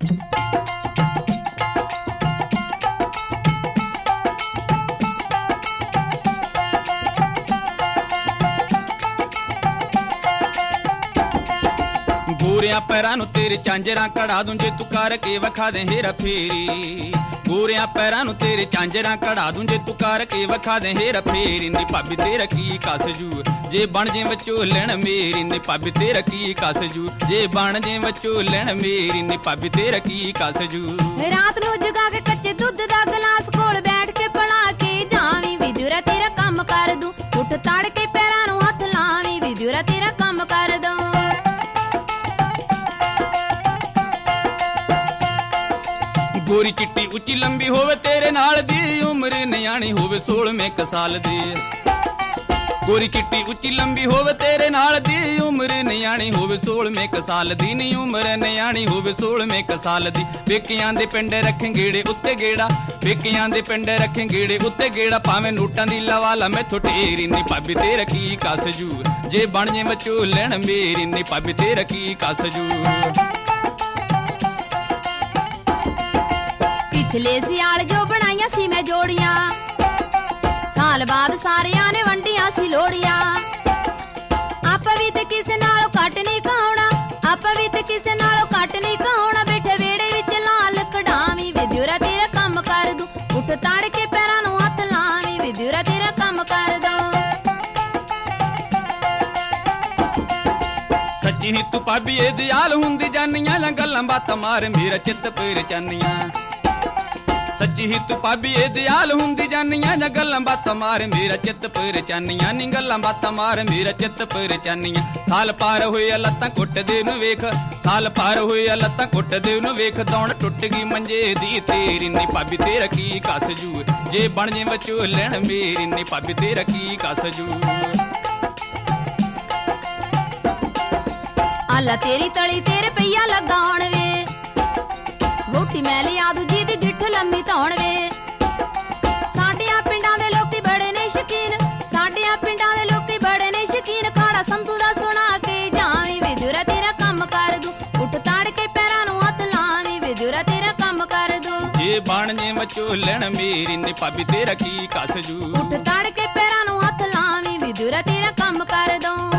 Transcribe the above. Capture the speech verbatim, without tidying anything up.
ਗੋਰਿਆਂ ਪੈਰਾਂ ਨੂੰ ਤੇਰੇ ਚਾਂਜਰਾਂ ਕਢਾ ਦੂੰ ਜੇ ਤੂੰ ਕਰਕੇ ਵਿਖਾ ਦੇ ਹੇਰਾ ਫੇਰੀ। ਗੋਰਿਆਂ ਪੈਰਾਂ ਨੂੰ ਤੇਰੇ ਚਾਂਜਰਾਂ ਕਢਾ ਦੂੰ ਜੇ ਤੂੰ ਕਰਕੇ ਵਿਖਾ ਦੇ ਹੇਰਾ ਫੇਰੀ। ਨੀ ਭਾਬੀ ਤੇਰਾ ਕੀ ਕਸ ਜੂ ਜੇ ਬਣ ਜੇ ਵਿਚੋਲਣ ਮੇਰੀ। ਨੀ ਭਾਬੀ ਤੇਰਾ ਕੀ ਕਸ ਜੂ ਜੇ ਬਣ ਜੇ ਵਿਚੋਲਣ ਮੇਰੀ। ਨੀ ਭਾਬੀ ਤੇਰਾ ਕੀ ਕਸ ਜੂ। ਰਾਤ ਨੂੰ ਜਗਾ ਕੇ ਕੱਚੇ ਦੁੱਧ ਦਾ ਗਲਾਸ ਕੋਲ ਬੈਠ ਕੇ ਪੜਾ ਕੇ ਜਾਵੀਂ ਵਿਦੁਰਾ ਤੇਰਾ ਕੰਮ ਕਰ ਦੂੰ। ਉੱਠ ਤੜ ਕੇ ਪੈਰਾਂ ਨੂੰ ਹੱਥ ਲਾਵੀਂ ਵਿਦੁਰਾ ਤੇਰਾ ਕੰਮ ਕਰ ਦੂੰ। ਗੋਰੀ ਚਿੱਟੀ ਉੱਚੀ ਲੰਬੀ ਹੋਵੇ ਤੇਰੇ ਨਾਲ ਦੀ ਉਮਰ ਨਿਆਣੀ ਹੋਵੇ ਸੋਲ੍ਹਵੇਂ ਕ ਸਾਲ ਦੀ। ਗੋਰੀ ਚਿੱਟੀ ਉੱਚੀ ਲੰਬੀ ਹੋਵੇ ਤੇਰੇ ਨਾਲ ਦੀ ਉਮਰ ਨਿਆਣੀ ਹੋਵੇ ਸੋਲ੍ਹਵੇਂ ਕ ਸਾਲ ਦੀ। ਨੀ ਉਮਰ ਨਿਆਣੀ ਹੋਵੇ ਸੋਲ੍ਹਵੇਂ ਕ ਸਾਲ ਦੀ। ਪੇਕਿਆਂ ਦੇ ਪਿੰਡ ਰੱਖੇ ਗੇੜੇ ਉੱਤੇ ਗੇੜਾ। ਪੇਕਿਆਂ ਦੇ ਪਿੰਡ ਰੱਖੇ ਗੇੜੇ ਉੱਤੇ ਗੇੜਾ। ਭਾਵੇਂ ਨੋਟਾਂ ਦੀ ਲਵਾਲਾ ਮੈਥੋਂ ਢੇਰੀ। ਨੀ ਭਾਬੀ ਤੇਰਾ ਕੀ ਕਸ ਜੂ ਜੇ ਬਣ ਜੇ ਵਿਚੋਲਣ ਮੇਰੀ। ਨੀ ਭਾਬੀ ਤੇਰਾ ਕੀ ਕਸ ਜੂ। ਪਿਛਲੇ ਸਿਆਲ ਜੋ ਬਣਾਈਆਂ ਸੀ ਮੈਂ ਜੋੜੀਆਂ ਸਾਲ ਬਾਅਦ ਸਾਰਿਆਂ ਨੇ ਵੰਡੀਆਂ ਸੀ ਲੋੜੀਆਂ। ਆਪਾਂ ਵੀ ਤੇ ਕਿਸੇ ਨਾਲੋਂ ਘੱਟ ਨਹੀਂ ਕਹਾਉਣਾ। ਆਪਾਂ ਵੀ ਤੇ ਕਿਸੇ ਨਾਲੋਂ ਘੱਟ ਨਹੀਂ ਕਹਾਉਣਾ। ਬੈਠੇ ਵਿਹੜੇ ਵਿੱਚ ਲਾਲ ਕਢਾਵੀਂ ਵਿਦੁਰਾ ਤੇਰਾ ਕੰਮ ਕਰ ਦੂੰ। ਉੱਠ ਤੜ ਕੇ ਪੈਰਾਂ ਨੂੰ ਹੱਥ ਲਾਵੀਂ ਵਿਦੁਰਾ ਤੇਰਾ ਕੰਮ ਕਰ ਦੂੰ। ਸੱਚੀ ਹੀ ਤੂੰ ਭਾਬੀ ਇਹ ਦਿਆਲ ਹੁੰਦੀ ਜਾਨੀਆਂ ਲਾਂ ਗੱਲਾਂ ਬਾਤਾਂ ਮਾਰ ਮੇਰਾ ਚਿੱਤ ਪਰੇਚਾਨੀਆਂ। ਸੱਚੀ ਹੀ ਤੂੰ ਭਾਬੀ ਇਹ ਦਿਆਲ ਹੁੰਦੀ ਜਾਨੀਆਂ ਜਾਂ ਗੱਲਾਂ ਬਾਤਾਂ ਮਾਰ ਮੇਰਾ ਚਿੱਤ ਪਰੇਚਾਨੀਆਂ। ਨੀ ਗੱਲਾਂ ਬਾਤਾਂ ਮਾਰ ਮੇਰਾ ਚਿੱਤ ਪਰੇਚਾਨੀਆਂ। ਸਾਲ ਪਾਰ ਹੋਏ ਲੱਤਾਂ ਕੁੱਟਦੇ ਨੂੰ ਵੇਖ। ਸਾਲ ਪਾਰ ਹੋਏ ਲੱਤਾਂ ਕੁੱਟਦੇ ਨੂੰ ਵੇਖ। ਦੌਣ ਟੁੱਟ ਗਈ ਮੰਜੇ ਦੀ ਤੇਰੀ। ਨੀ ਭਾਬੀ ਤੇਰਾ ਕੀ ਕਸ ਜੂ ਜੇ ਬਣ ਜੇ ਵਿਚੋਲਣ ਮੇਰੀ। ਨੀ ਭਾਬੀ ਤੇਰਾ ਕੀ ਕਸ ਜੂ। ਆਲਾ ਤੇਰੀ ਤਲੀ ਤੇਰੇ ਪਈਆ ਲਗਾਉਣ ਵੇ ਵੋਟੀ ਮੈਂ ਲਿਆ ਦੂ ਜੀ ਦੀ ਗਿੱਠ ਲੰਮੀ ਧੌਣ ਵੇ। ਸਾਡਿਆਂ ਪਿੰਡਾਂ ਦੇ ਲੋਕੀ ਬੜੇ ਨੇ ਸ਼ਕੀਨ। ਸਾਡਿਆਂ ਪਿੰਡਾਂ ਦੇ ਲੋਕੀ ਬੜੇ ਨੇ ਸ਼ਕੀਨ। ਖਾੜਾ ਸੰਧੂ ਦਾ ਸੁਣਾ ਕੇ ਜਾਵੀਂ ਵਿਦੁਰਾ ਤੇਰਾ ਕੰਮ ਕਰ ਦੂੰ। ਉੱਠ ਤੜ ਕੇ ਪੈਰਾਂ ਨੂੰ ਹੱਥ ਲਾਵੀਂ ਵਿਦੁਰਾ ਤੇਰਾ ਕੰਮ ਕਰ ਦੂੰ। ਜੇ ਬਣ ਜੇ ਵਿਚੋਲਣ ਮੇਰੀ। ਨੀ ਭਾਬੀ ਤੇਰਾ ਕੀ ਕਸ ਜੂ। ਉੱਠ ਤੜ ਕੇ ਪੈਰਾਂ ਨੂੰ ਹੱਥ ਲਾਵੀਂ ਵਿਦੁਰਾ ਤੇਰਾ ਕੰਮ ਕਰ ਦੂੰ।